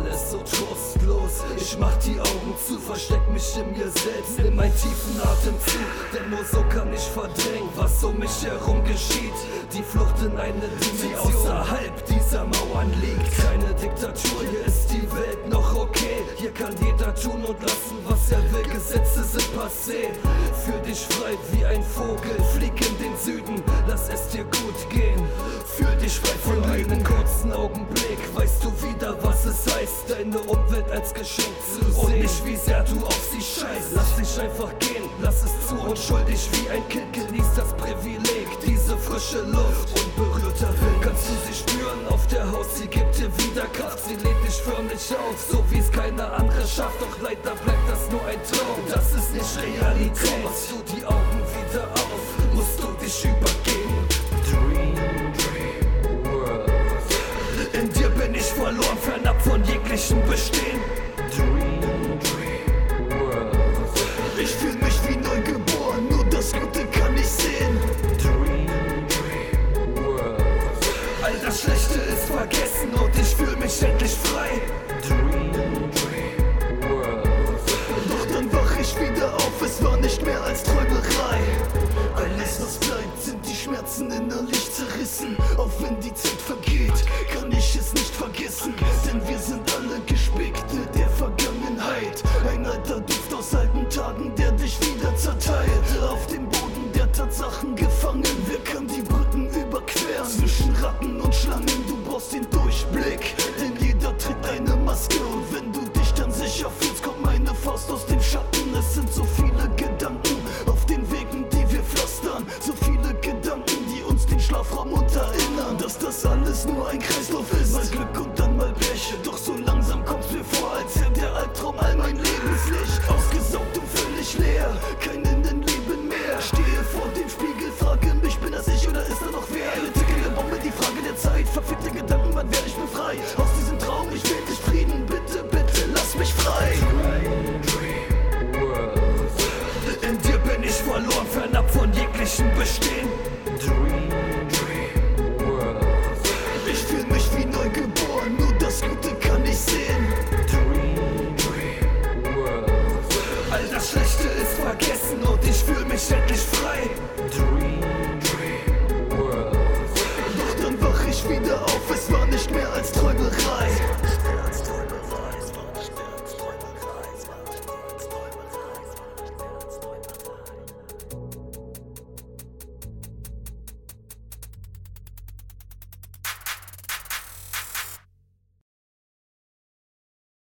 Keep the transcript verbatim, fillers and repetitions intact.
alles so trostlos. Ich mach die Augen zu, versteck mich in mir selbst, nimm einen tiefen Atemzug, denn nur so kann ich verdrängen, was um mich herum geschieht. Die Flucht in eine Dimension, die außerhalb dieser Mauern liegt. Keine Diktatur, hier ist die Welt noch okay. Hier kann jeder tun und lassen, was er will, Gesetze sind passé. Fühl dich frei wie ein Vogel, flieg in den Süden, lass es dir gut gehen. Fühl dich frei von einem kurzen Augenblick, weißt du wieder, was es heißt, deine Umwelt als Geschenk zu sehen. Und nicht wie sehr du auf sie scheißt. Lass dich einfach gehen, lass es zu, unschuldig wie ein Kind, genieß das Privileg, diese frische Luft, unberührter Wind. Kannst du sie spüren auf der Haut, sie gibt dir wieder Kraft, sie lädt dich förmlich auf, so wie es keine andere schafft. Doch leider bleibt das nur ein Traum, das ist nicht Realität. Machst du die Augen wieder auf, musst du dich übergeben. Dream, dream world. In dir bin ich verloren, fernab von jeglichem Bestehen. Dream, dream world. Ich fühl mich wie neu geboren, nur das Gute kann ich sehen. Dream, dream world. All das Schlechte ist vergessen und ich fühl mich endlich frei. Dream, dream world. Doch dann wach ich wieder auf, es war nicht mehr als Träumerei. Alles was bleibt, sind die Schmerzen innerlich zerrissen. Auch wenn die Zeit vergeht, kann ich es nicht vergessen, denn wir sind alle Gespickte der Vergangenheit. Ein alter Duft aus alten Tagen, der dich wieder zerteilt. Auf dem Boden der Tatsachen gefangen, wer kann die Brücken überqueren? Zwischen Ratten und Schlangen, du brauchst den Durchblick, denn jeder trägt eine Maske. Und wenn du dich dann sicher fühlst, kommt meine Faust aus dem Schatten. Es sind so viele Gedanken auf den Wegen, die wir pflastern, so viele Gedanken, die uns den Schlafraum untererinnern, dass das alles nur ein Kreislauf ist, mal Glück und dann mal Pech. Doch so langsam kommt's mir vor, als hätte der Albtraum all mein Lebenslicht ausgesaugt und völlig leer, kein Innenleben mehr. Stehe vor dem Spiegel, frage mich, bin das ich oder ist da noch wer? Eine tickende Bombe, die Frage der Zeit, verfickte Gedanken, wann werde ich befreit aus diesem Traum? Ich will dich Frieden, bitte, bitte, lass mich frei. In dir bin ich verloren, fernab von jeglichem Bestehen. Dream, dream world. Ich fühl mich wie neu geboren, nur das Gute kann ich sehen. Dream, dream world. All das Schlechte ist vergessen und ich fühl mich endlich frei. Dream, dream world. Doch dann wach ich wieder auf, es